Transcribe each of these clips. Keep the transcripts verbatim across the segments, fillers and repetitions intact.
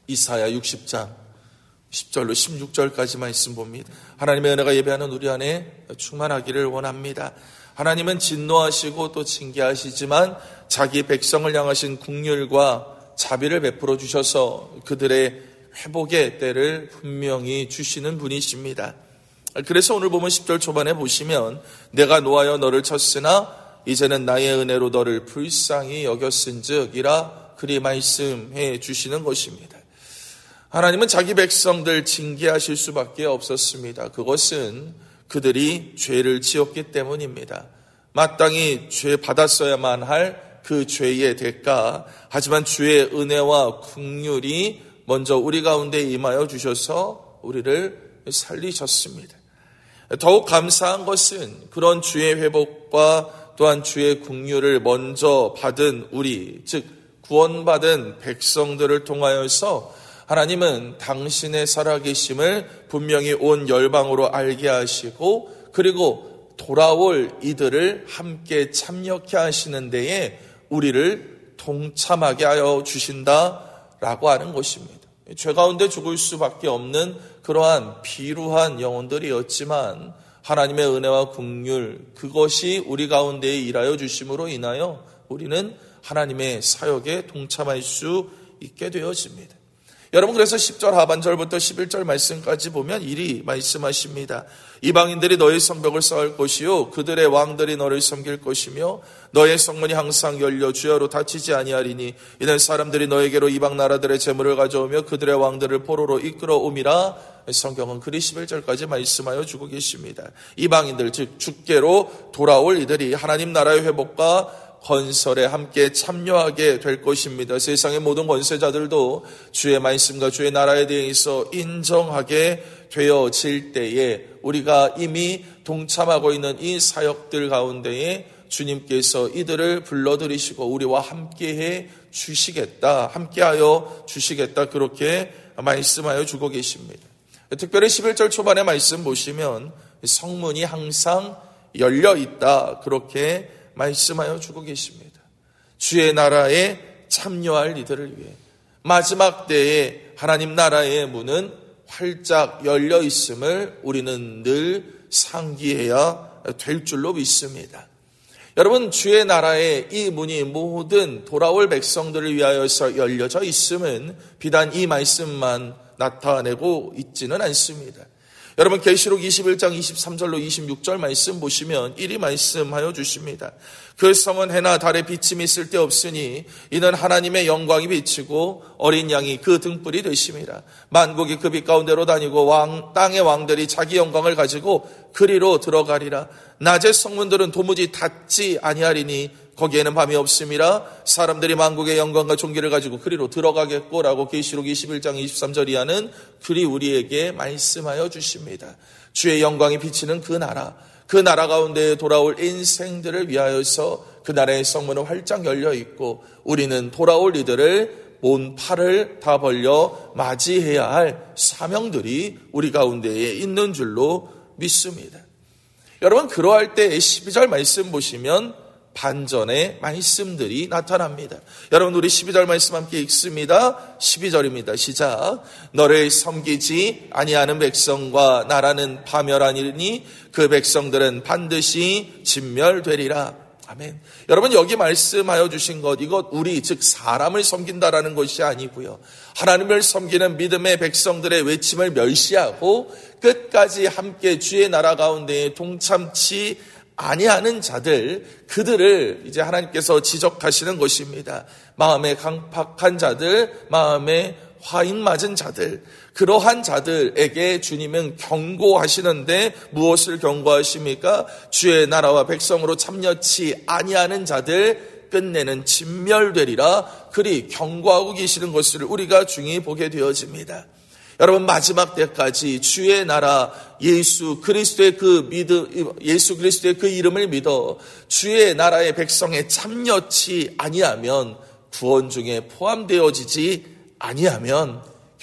이사야 육십 장 십 절로 십육 절까지 말씀 봅니다. 하나님의 은혜가 예배하는 우리 안에 충만하기를 원합니다. 하나님은 진노하시고 또 징계하시지만 자기 백성을 향하신 긍휼과 자비를 베풀어 주셔서 그들의 회복의 때를 분명히 주시는 분이십니다. 그래서 오늘 보면 십 절 초반에 보시면 내가 노하여 너를 쳤으나 이제는 나의 은혜로 너를 불쌍히 여겼은즉 그리 말씀해 주시는 것입니다. 하나님은 자기 백성들 징계하실 수밖에 없었습니다. 그것은 그들이 죄를 지었기 때문입니다. 마땅히 죄 받았어야만 할 그 죄의 대가, 하지만 주의 은혜와 긍휼이 먼저 우리 가운데 임하여 주셔서 우리를 살리셨습니다. 더욱 감사한 것은 그런 주의 회복과 또한 주의 긍휼을 먼저 받은 우리, 즉 구원받은 백성들을 통하여서 하나님은 당신의 살아계심을 분명히 온 열방으로 알게 하시고 그리고 돌아올 이들을 함께 참여케 하시는 데에 우리를 동참하게 하여 주신다라고 하는 것입니다. 죄 가운데 죽을 수밖에 없는 그러한 비루한 영혼들이었지만 하나님의 은혜와 긍휼, 그것이 우리 가운데에 일하여 주심으로 인하여 우리는 하나님의 사역에 동참할 수 있게 되어집니다. 여러분, 그래서 십 절 하반절부터 십일 절 말씀까지 보면 이리 말씀하십니다. 이방인들이 너의 성벽을 쌓을 것이요 그들의 왕들이 너를 섬길 것이며 너의 성문이 항상 열려 주야로 닫히지 아니하리니 이는 사람들이 너에게로 이방 나라들의 재물을 가져오며 그들의 왕들을 포로로 이끌어오미라. 성경은 그리 십일 절까지 말씀하여 주고 계십니다. 이방인들, 즉 주께로 돌아올 이들이 하나님 나라의 회복과 건설에 함께 참여하게 될 것입니다. 세상의 모든 권세자들도 주의 말씀과 주의 나라에 대해서 인정하게 되어질 때에 우리가 이미 동참하고 있는 이 사역들 가운데에 주님께서 이들을 불러들이시고 우리와 함께해 주시겠다, 함께하여 주시겠다, 그렇게 말씀하여 주고 계십니다. 특별히 십일 절 초반의 말씀 보시면 성문이 항상 열려 있다, 그렇게 말씀하여 주고 계십니다. 주의 나라에 참여할 이들을 위해 마지막 때에 하나님 나라의 문은 활짝 열려 있음을 우리는 늘 상기해야 될 줄로 믿습니다. 여러분, 주의 나라의 이 문이 모든 돌아올 백성들을 위하여서 열려져 있음은 비단 이 말씀만 나타내고 있지는 않습니다. 여러분, 계시록 이십일 장 이십삼 절로 이십육 절 말씀 보시면 이리 말씀하여 주십니다. 그 성은 해나 달에 비침이 쓸데없으니 이는 하나님의 영광이 비치고 어린 양이 그 등불이 되심이라. 만국이 그 빛 가운데로 다니고 왕, 땅의 왕들이 자기 영광을 가지고 그리로 들어가리라. 낮의 성문들은 도무지 닫지 아니하리니 거기에는 밤이 없음이라. 사람들이 만국의 영광과 존귀를 가지고 그리로 들어가겠고라고 계시록 이십일 장 이십삼 절 이하는 그리 우리에게 말씀하여 주십니다. 주의 영광이 비치는 그 나라, 그 나라 가운데 돌아올 인생들을 위하여서 그 나라의 성문은 활짝 열려 있고 우리는 돌아올 이들을 온 팔을 다 벌려 맞이해야 할 사명들이 우리 가운데에 있는 줄로 믿습니다. 여러분, 그러할 때 십이 절 말씀 보시면 반전의 말씀들이 나타납니다. 여러분, 우리 십이 절 말씀 함께 읽습니다. 십이 절입니다. 시작. 너를 섬기지 아니하는 백성과 나라는 파멸하니니 그 백성들은 반드시 진멸되리라. 아멘. 여러분, 여기 말씀하여 주신 것, 이것 우리 즉 사람을 섬긴다라는 것이 아니고요, 하나님을 섬기는 믿음의 백성들의 외침을 멸시하고 끝까지 함께 주의 나라 가운데 동참치 아니하는 자들, 그들을 이제 하나님께서 지적하시는 것입니다. 마음에 강팍한 자들, 마음에 화인 맞은 자들, 그러한 자들에게 주님은 경고하시는데 무엇을 경고하십니까? 주의 나라와 백성으로 참여치 아니하는 자들 끝내는 진멸되리라, 그리 경고하고 계시는 것을 우리가 중히 보게 되어집니다. 여러분, 마지막 때까지 주의 나라 예수 그리스도의 그 믿음, 예수 그리스도의 그 이름을 믿어 주의 나라의 백성에 참여치 아니하면, 구원 중에 포함되어지지 아니하면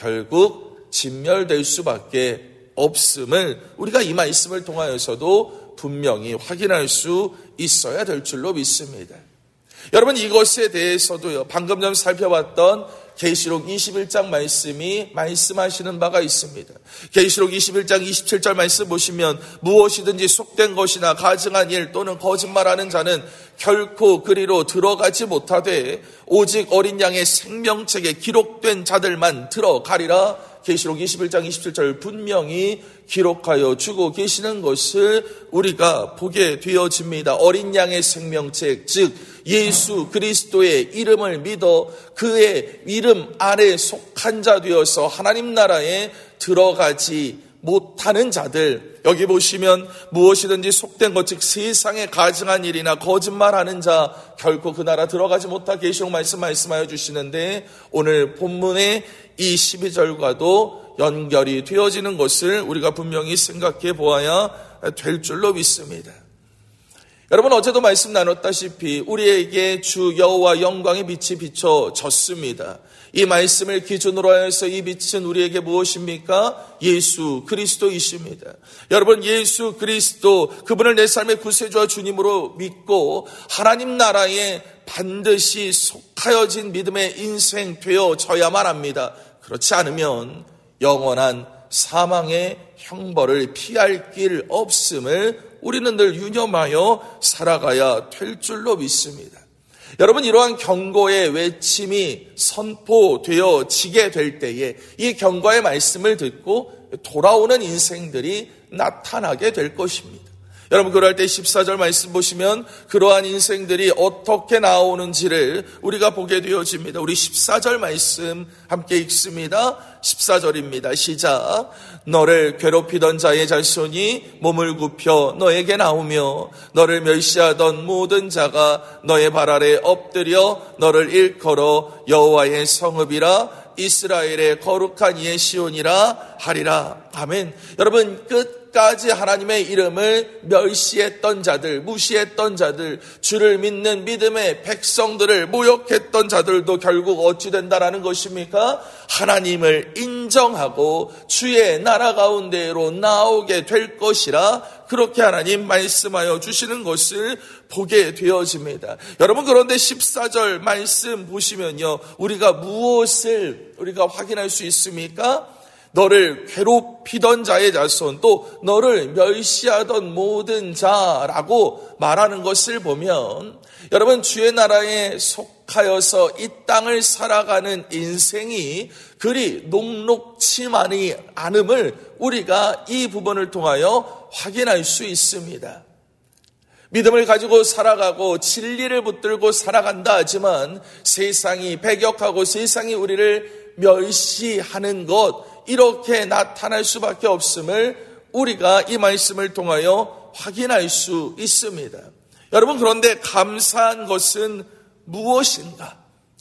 결국 진멸될 수밖에 없음을 우리가 이 말씀을 통하여서도 분명히 확인할 수 있어야 될 줄로 믿습니다. 여러분, 이것에 대해서도요, 방금 전 살펴봤던 계시록 이십일 장 말씀이 말씀하시는 바가 있습니다. 계시록 이십일 장 이십칠 절 말씀 보시면 무엇이든지 속된 것이나 가증한 일 또는 거짓말하는 자는 결코 그리로 들어가지 못하되 오직 어린 양의 생명책에 기록된 자들만 들어가리라. 계시록 이십일 장 이십칠 절 분명히 기록하여 주고 계시는 것을 우리가 보게 되어집니다. 어린 양의 생명책, 즉 예수 그리스도의 이름을 믿어 그의 이름 아래 속한 자 되어서 하나님 나라에 들어가지 못하는 자들, 여기 보시면 무엇이든지 속된 것, 즉 세상에 가증한 일이나 거짓말하는 자 결코 그 나라 들어가지 못하 계시록 말씀 말씀하여 주시는데, 오늘 본문의 이 십이 절과도 연결이 되어지는 것을 우리가 분명히 생각해 보아야 될 줄로 믿습니다. 여러분, 어제도 말씀 나눴다시피 우리에게 주 여호와 영광의 빛이 비춰졌습니다. 이 말씀을 기준으로 하여서 이 빛은 우리에게 무엇입니까? 예수 그리스도이십니다. 여러분, 예수 그리스도, 그분을 내 삶의 구세주와 주님으로 믿고 하나님 나라에 반드시 속하여진 믿음의 인생 되어져야만 합니다. 그렇지 않으면 영원한 사망의 형벌을 피할 길 없음을 우리는 늘 유념하여 살아가야 될 줄로 믿습니다. 여러분, 이러한 경고의 외침이 선포되어지게 될 때에 이 경고의 말씀을 듣고 돌아오는 인생들이 나타나게 될 것입니다. 여러분, 그럴 때 십사 절 말씀 보시면 그러한 인생들이 어떻게 나오는지를 우리가 보게 되어집니다. 우리 십사 절 말씀 함께 읽습니다. 십사 절입니다. 시작. 너를 괴롭히던 자의 자손이 몸을 굽혀 너에게 나오며 너를 멸시하던 모든 자가 너의 발 아래 엎드려 너를 일컬어 여호와의 성읍이라 이스라엘의 거룩한 이의 시온이라 하리라. 아멘. 여러분, 끝까지 하나님의 이름을 멸시했던 자들, 무시했던 자들, 주를 믿는 믿음의 백성들을 모욕했던 자들도 결국 어찌 된다라는 것입니까? 하나님을 인정하고 주의 나라 가운데로 나오게 될 것이라, 그렇게 하나님 말씀하여 주시는 것을 보게 되어집니다. 여러분, 그런데 십사 절 말씀 보시면요, 우리가 무엇을 우리가 확인할 수 있습니까? 너를 괴롭히던 자의 자손, 또 너를 멸시하던 모든 자라고 말하는 것을 보면, 여러분, 주의 나라에 속하여서 이 땅을 살아가는 인생이 그리 녹록치만이 않음을 우리가 이 부분을 통하여 확인할 수 있습니다. 믿음을 가지고 살아가고 진리를 붙들고 살아간다 하지만 세상이 배격하고 세상이 우리를 멸시하는 것, 이렇게 나타날 수밖에 없음을 우리가 이 말씀을 통하여 확인할 수 있습니다. 여러분, 그런데 감사한 것은 무엇인가?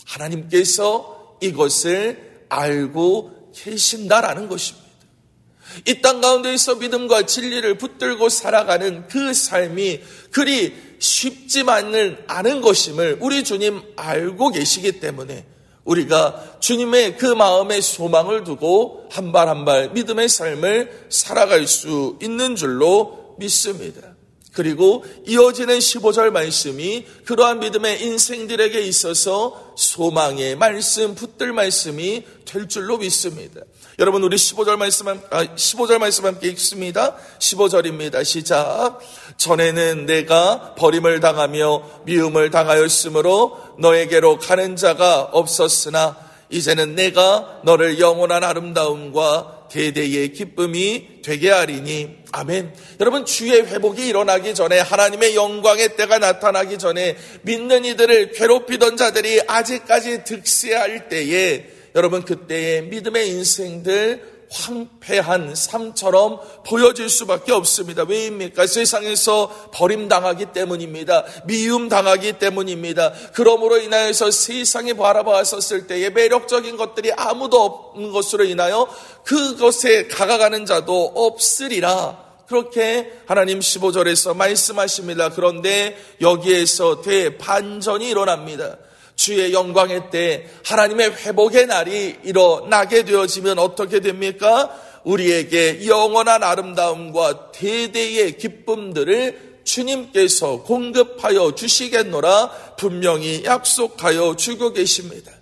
하나님께서 이것을 알고 계신다라는 것입니다. 이 땅 가운데에서 믿음과 진리를 붙들고 살아가는 그 삶이 그리 쉽지만은 않은 것임을 우리 주님 알고 계시기 때문에 우리가 주님의 그 마음의 소망을 두고 한 발 한 발 믿음의 삶을 살아갈 수 있는 줄로 믿습니다. 그리고 이어지는 십오 절 말씀이 그러한 믿음의 인생들에게 있어서 소망의 말씀, 붙들 말씀이 될 줄로 믿습니다. 여러분, 우리 십오 절 말씀, 아, 십오 절 말씀 함께 읽습니다. 십오 절입니다. 시작. 전에는 내가 버림을 당하며 미움을 당하였으므로 너에게로 가는 자가 없었으나 이제는 내가 너를 영원한 아름다움과 대대의 기쁨이 되게 하리니. 아멘. 여러분, 주의 회복이 일어나기 전에, 하나님의 영광의 때가 나타나기 전에 믿는 이들을 괴롭히던 자들이 아직까지 득세할 때에, 여러분, 그때의 믿음의 인생들 황폐한 삶처럼 보여질 수밖에 없습니다. 왜입니까? 세상에서 버림당하기 때문입니다. 미움당하기 때문입니다. 그러므로 인하여서 세상이 바라봤었을 때의 매력적인 것들이 아무도 없는 것으로 인하여 그것에 다가가는 자도 없으리라. 그렇게 하나님 십오 절에서 말씀하십니다. 그런데 여기에서 대반전이 일어납니다. 주의 영광의 때, 하나님의 회복의 날이 일어나게 되어지면 어떻게 됩니까? 우리에게 영원한 아름다움과 대대의 기쁨들을 주님께서 공급하여 주시겠노라 분명히 약속하여 주고 계십니다.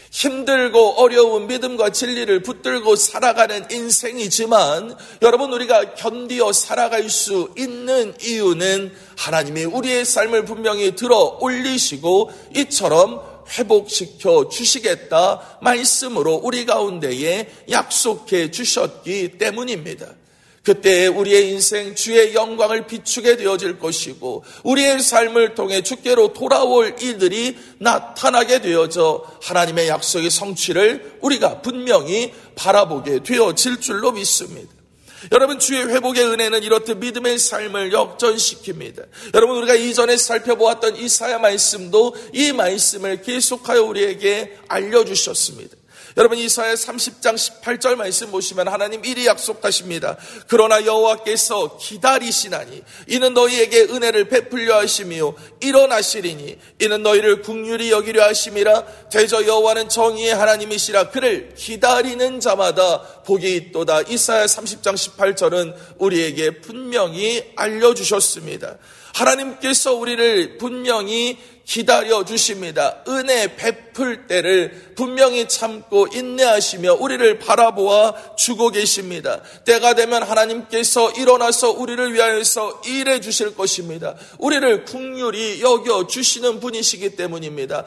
힘들고 어려운 믿음과 진리를 붙들고 살아가는 인생이지만 여러분, 우리가 견디어 살아갈 수 있는 이유는 하나님이 우리의 삶을 분명히 들어 올리시고 이처럼 회복시켜 주시겠다 말씀으로 우리 가운데에 약속해 주셨기 때문입니다. 그때 우리의 인생 주의 영광을 비추게 되어질 것이고 우리의 삶을 통해 주께로 돌아올 이들이 나타나게 되어져 하나님의 약속의 성취를 우리가 분명히 바라보게 되어질 줄로 믿습니다. 여러분, 주의 회복의 은혜는 이렇듯 믿음의 삶을 역전시킵니다. 여러분, 우리가 이전에 살펴보았던 이사야 말씀도 이 말씀을 계속하여 우리에게 알려주셨습니다. 여러분, 이사야 삼십 장 십팔 절 말씀 보시면 하나님 이리 약속하십니다. 그러나 여호와께서 기다리시나니 이는 너희에게 은혜를 베풀려 하시며 일어나시리니 이는 너희를 긍휼히 여기려 하심이라. 대저 여호와는 정의의 하나님이시라. 그를 기다리는 자마다 복이 있도다. 이사야 삼십 장 십팔 절은 우리에게 분명히 알려주셨습니다. 하나님께서 우리를 분명히 기다려 주십니다. 은혜 베풀 때를 분명히 참고 인내하시며 우리를 바라보아 주고 계십니다. 때가 되면 하나님께서 일어나서 우리를 위하여서 일해 주실 것입니다. 우리를 긍휼히 여겨 주시는 분이시기 때문입니다.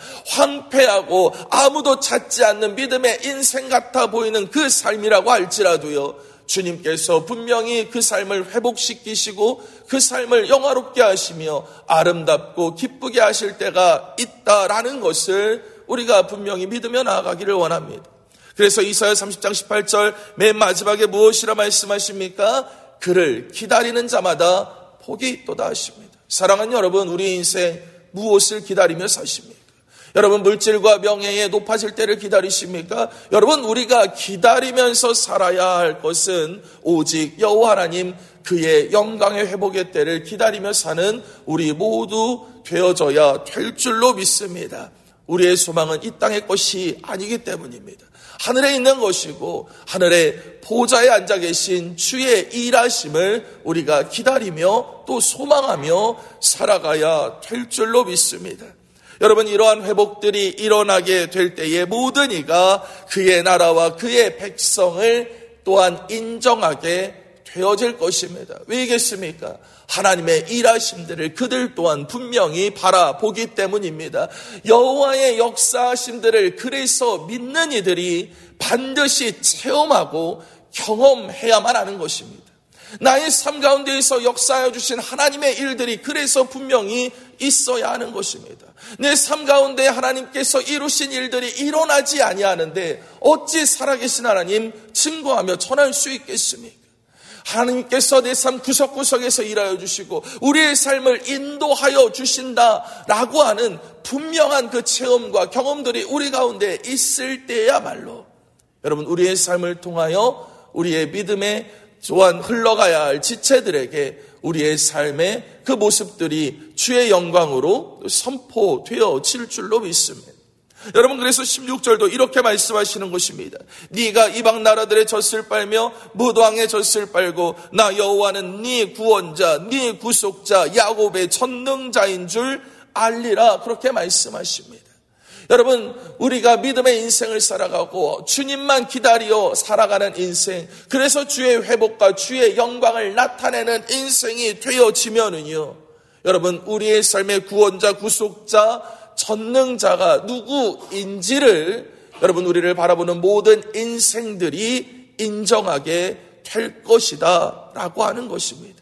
황폐하고 아무도 찾지 않는 믿음의 인생 같아 보이는 그 삶이라고 할지라도요, 주님께서 분명히 그 삶을 회복시키시고 그 삶을 영화롭게 하시며 아름답고 기쁘게 하실 때가 있다라는 것을 우리가 분명히 믿으며 나아가기를 원합니다. 그래서 이사야 삼십 장 십팔 절 맨 마지막에 무엇이라 말씀하십니까? 그를 기다리는 자마다 복이 있도다 하십니다. 사랑하는 여러분, 우리 인생 무엇을 기다리며 사십니까? 여러분, 물질과 명예에 높아질 때를 기다리십니까? 여러분, 우리가 기다리면서 살아야 할 것은 오직 여호와 하나님 그의 영광의 회복의 때를 기다리며 사는 우리 모두 되어져야 될 줄로 믿습니다. 우리의 소망은 이 땅의 것이 아니기 때문입니다. 하늘에 있는 것이고 하늘의 보좌에 앉아 계신 주의 일하심을 우리가 기다리며 또 소망하며 살아가야 될 줄로 믿습니다. 여러분, 이러한 회복들이 일어나게 될 때에 모든 이가 그의 나라와 그의 백성을 또한 인정하게 되어질 것입니다. 왜겠습니까? 하나님의 일하심들을 그들 또한 분명히 바라보기 때문입니다. 여호와의 역사하심들을 그래서 믿는 이들이 반드시 체험하고 경험해야만 하는 것입니다. 나의 삶 가운데에서 역사하여 주신 하나님의 일들이 그래서 분명히 있어야 하는 것입니다. 내 삶 가운데 하나님께서 이루신 일들이 일어나지 아니하는데 어찌 살아계신 하나님 증거하며 전할 수 있겠습니까? 하나님께서 내 삶 구석구석에서 일하여 주시고 우리의 삶을 인도하여 주신다라고 하는 분명한 그 체험과 경험들이 우리 가운데 있을 때야말로 여러분, 우리의 삶을 통하여 우리의 믿음의 또한 흘러가야 할 지체들에게 우리의 삶의 그 모습들이 주의 영광으로 선포되어질 줄로 믿습니다. 여러분, 그래서 십육 절도 이렇게 말씀하시는 것입니다. 네가 이방 나라들의 젖을 빨며 무도왕의 젖을 빨고 나 여호와는 네 구원자, 네 구속자, 야곱의 전능자인 줄 알리라. 그렇게 말씀하십니다. 여러분, 우리가 믿음의 인생을 살아가고 주님만 기다려 살아가는 인생, 그래서 주의 회복과 주의 영광을 나타내는 인생이 되어지면은요, 여러분, 우리의 삶의 구원자, 구속자, 전능자가 누구인지를 여러분, 우리를 바라보는 모든 인생들이 인정하게 될 것이다 라고 하는 것입니다.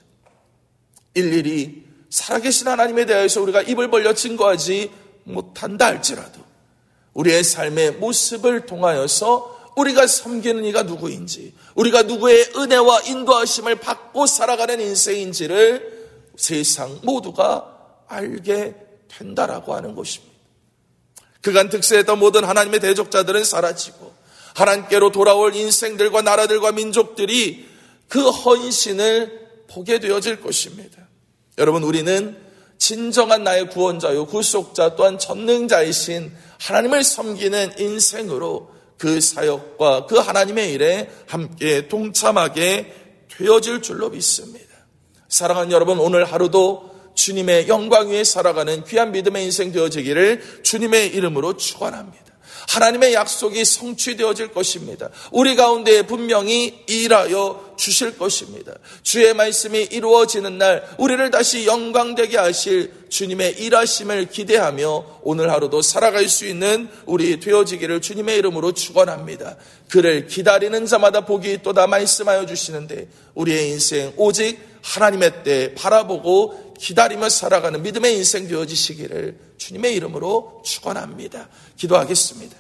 일일이 살아계신 하나님에 대해서 우리가 입을 벌려 증거하지 못한다 할지라도 우리의 삶의 모습을 통하여서 우리가 섬기는 이가 누구인지, 우리가 누구의 은혜와 인도하심을 받고 살아가는 인생인지를 세상 모두가 알게 된다라고 하는 것입니다. 그간 득세했던 모든 하나님의 대적자들은 사라지고 하나님께로 돌아올 인생들과 나라들과 민족들이 그 헌신을 보게 되어질 것입니다. 여러분, 우리는 진정한 나의 구원자요 구속자 또한 전능자이신 하나님을 섬기는 인생으로 그 사역과 그 하나님의 일에 함께 동참하게 되어질 줄로 믿습니다. 사랑하는 여러분, 오늘 하루도 주님의 영광 위에 살아가는 귀한 믿음의 인생 되어지기를 주님의 이름으로 축원합니다. 하나님의 약속이 성취되어질 것입니다. 우리 가운데 분명히 일하여 주실 것입니다. 주의 말씀이 이루어지는 날 우리를 다시 영광되게 하실 주님의 일하심을 기대하며 오늘 하루도 살아갈 수 있는 우리 되어지기를 주님의 이름으로 축원합니다. 그를 기다리는 자마다 복이 있도다 말씀하여 주시는데 우리의 인생 오직 하나님의 때 바라보고 기다리며 살아가는 믿음의 인생 되어지시기를 주님의 이름으로 축원합니다. 기도하겠습니다.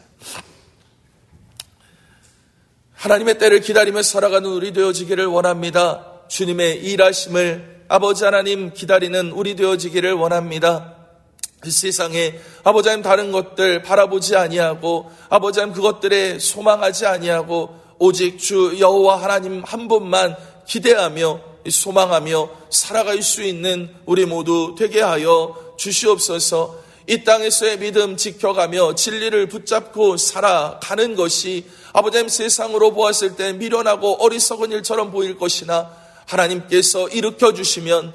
하나님의 때를 기다리며 살아가는 우리 되어지기를 원합니다. 주님의 일하심을 아버지 하나님 기다리는 우리 되어지기를 원합니다. 이 세상에 아버지 하나님 다른 것들 바라보지 아니하고 아버지 하나님 그것들에 소망하지 아니하고 오직 주 여호와 하나님 한 분만 기대하며 소망하며 살아갈 수 있는 우리 모두 되게 하여 주시옵소서. 이 땅에서의 믿음 지켜가며 진리를 붙잡고 살아가는 것이 아버지 하나님 세상으로 보았을 때 미련하고 어리석은 일처럼 보일 것이나 하나님께서 일으켜 주시면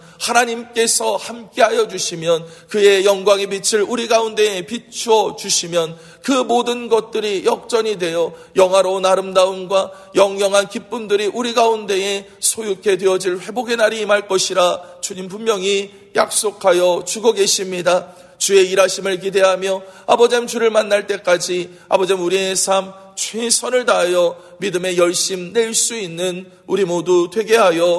하나님께서 함께하여 주시면 그의 영광의 빛을 우리 가운데에 비추어 주시면 그 모든 것들이 역전이 되어 영화로운 아름다움과 영영한 기쁨들이 우리 가운데에 소유케 되어질 회복의 날이 임할 것이라 주님 분명히 약속하여 주고 계십니다. 주의 일하심을 기대하며 아버지 하나님 주를 만날 때까지 아버지 하나님 우리의 삶 최선을 다하여 믿음의 열심 낼 수 있는 우리 모두 되게 하여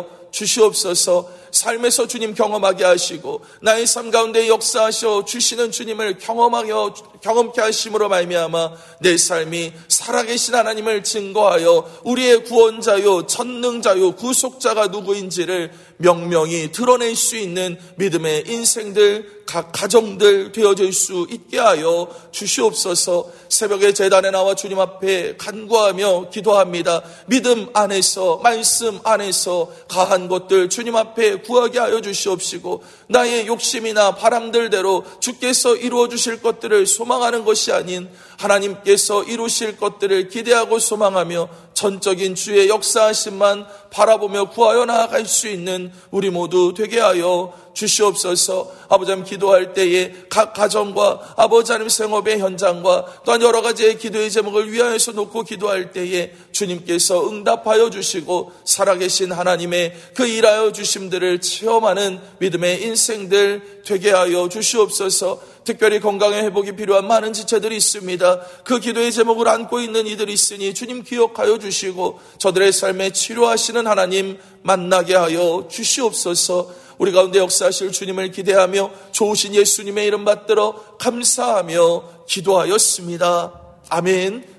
주시옵소서. 삶에서 주님 경험하게 하시고 나의 삶 가운데 역사하셔 주시는 주님을 경험하여 경험케 하심으로 말미암아 내 삶이 살아계신 하나님을 증거하여 우리의 구원자요 전능자요 구속자가 누구인지를 명명히 드러낼 수 있는 믿음의 인생들 각 가정들 되어질 수 있게 하여 주시옵소서. 새벽에 제단에 나와 주님 앞에 간구하며 기도합니다. 믿음 안에서 말씀 안에서 가한 것들 주님 앞에 구하게 하여 주시옵시고 나의 욕심이나 바람들대로 주께서 이루어 주실 것들을 소망하는 것이 아닌 하나님께서 이루실 것들을 기대하고 소망하며 전적인 주의 역사하심만 바라보며 구하여 나아갈 수 있는 우리 모두 되게 하여 주시옵소서. 아버지 하나님 기도할 때에 각 가정과 아버지 하나님 생업의 현장과 또한 여러 가지의 기도의 제목을 위하여서 놓고 기도할 때에 주님께서 응답하여 주시고 살아계신 하나님의 그 일하여 주심들을 체험하는 믿음의 인생들 되게 하여 주시옵소서. 특별히 건강의 회복이 필요한 많은 지체들이 있습니다. 그 기도의 제목을 안고 있는 이들이 있으니 주님 기억하여 주시고 저들의 삶에 치료하시는 하나님 만나게 하여 주시옵소서. 우리 가운데 역사하실 주님을 기대하며 좋으신 예수님의 이름 받들어 감사하며 기도하였습니다. 아멘.